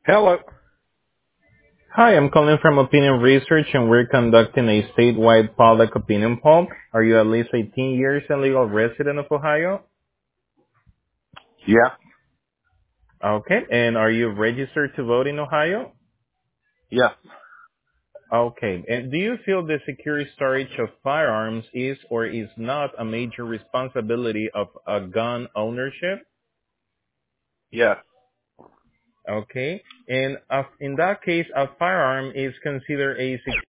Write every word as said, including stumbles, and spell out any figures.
Hello. Hi, I'm calling from Opinion Research and we're conducting a statewide public opinion poll. Are you at least eighteen years and legal resident of Ohio? Yeah. Okay. And are you registered to vote in Ohio? Yes. Okay. And do you feel the secure storage of firearms is or is not a major responsibility of a gun ownership? Yes. Okay. And uh, in that case, a firearm is considered a secure